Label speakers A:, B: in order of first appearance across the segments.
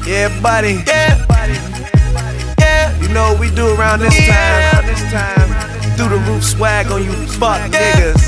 A: Yeah, buddy. Yeah. Yeah. You know what we do around this time. Through the roof swag on you fuck niggas.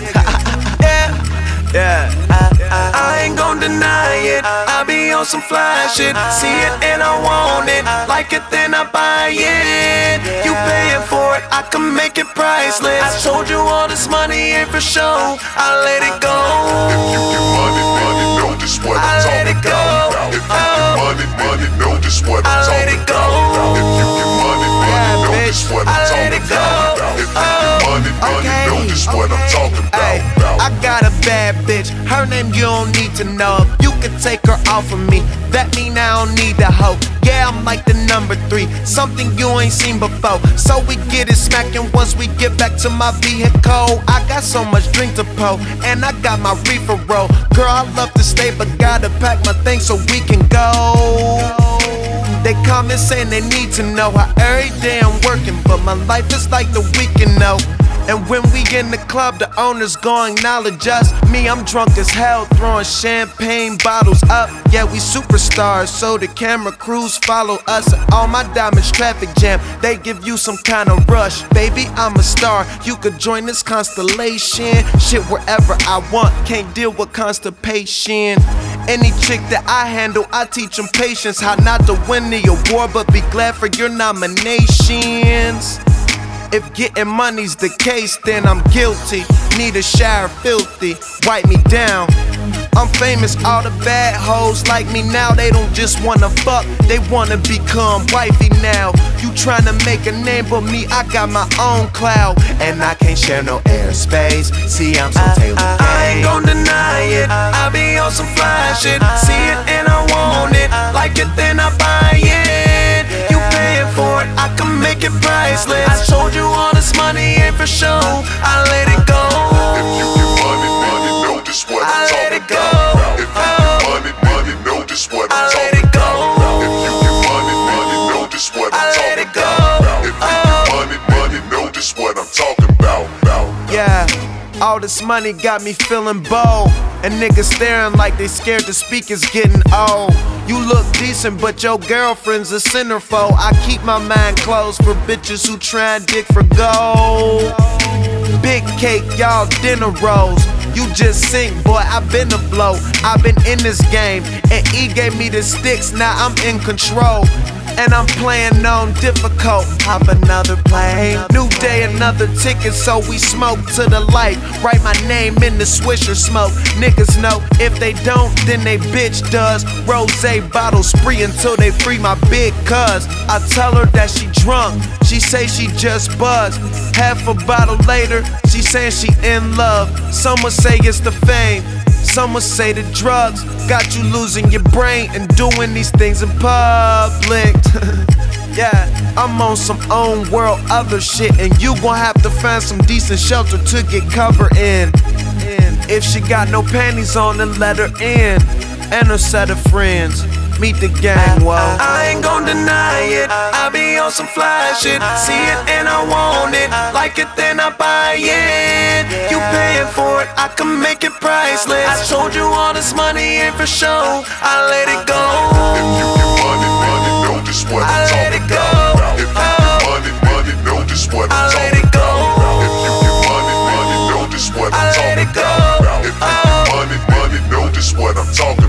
A: Yeah. I ain't gon' deny it. I be on some fly shit. See it and I want it. Like it then I buy it. You paying for it, I can make it priceless. I told you all this money ain't for show. I let it go.
B: If you get money, know just what I'm talking about. If you get money, know just what I'm talking about. If you get money, know just what I'm talking about. If you get money, know just what I'm talking about.
A: I got a bad bitch, her name you don't need to know. You can take her off of me, that mean I don't need a hoe. Yeah, I'm like the number 3, something you ain't seen before. So we get it smacking once we get back to my vehicle. I got so much drink to pour, and I got my reefer roll. Girl, I love to stay, but gotta pack my things so we can go. They comment saying they need to know how every day I'm working, but my life is like the weekend though. And when we in the club, the owners gon' acknowledge us. Me, I'm drunk as hell, throwing champagne bottles up. Yeah, we superstars, so the camera crews follow us. All my diamonds traffic jam, they give you some kind of rush. Baby, I'm a star, you could join this constellation. Shit wherever I want, can't deal with constipation. Any chick that I handle, I teach them patience. How not to win the award, but be glad for your nominations. If getting money's the case, then I'm guilty. Need a shower filthy, wipe me down. I'm famous, all the bad hoes like me now. They don't just wanna fuck, they wanna become wifey now. You tryna make a name, but me, I got my own cloud. And I can't share no airspace, see I'm so tailor-made. I ain't gon' deny it, I be on some fly shit. See it and I want it, like it then I buy it. You paying for it, I can make it priceless. I told you all this money ain't for show, I let it go.
B: If you get money, know just what I'm talking about. If you get money, know just what I'm talking about. If you get money, know just what I'm talking about. If you get money, know just what I'm talking about.
A: Yeah, all this money got me feeling bold, and niggas staring like they scared the speakers getting old. You look decent, but your girlfriend's a centerfold. I keep my mind closed for bitches who try and dig for gold. Big cake, y'all dinner rolls. You just sing, boy, I been afloat. I been in this game, and E gave me the sticks, now I'm in control. And I'm playing on difficult. Hop another plane, new day, another ticket, so we smoke to the light. Write my name in the Swisher smoke. Niggas know if they don't, then they bitch does. Rose bottle spree until they free my big cuz. I tell her that she drunk, she say she just buzzed. Half a bottle later, she saying she in love. Some would say it's the fame, some would say the drugs got you losing your brain and doing these things in public. Yeah, I'm on some own world other shit, and you gon' have to find some decent shelter to get covered in. If she got no panties on, then let her in, and a set of friends. Meet the gang, whoa. I ain't gon' deny it, I be on some fly shit. See it and I want it, like it then I buy it. You paying for it, I can make it priceless. I told you all this money ain't for show, I let it go.
B: If you get money, know just what I'm talking about. If you get money, know just what I'm talking about. If you get money, know just what I'm talking about. If you get money, know just what I'm talking about.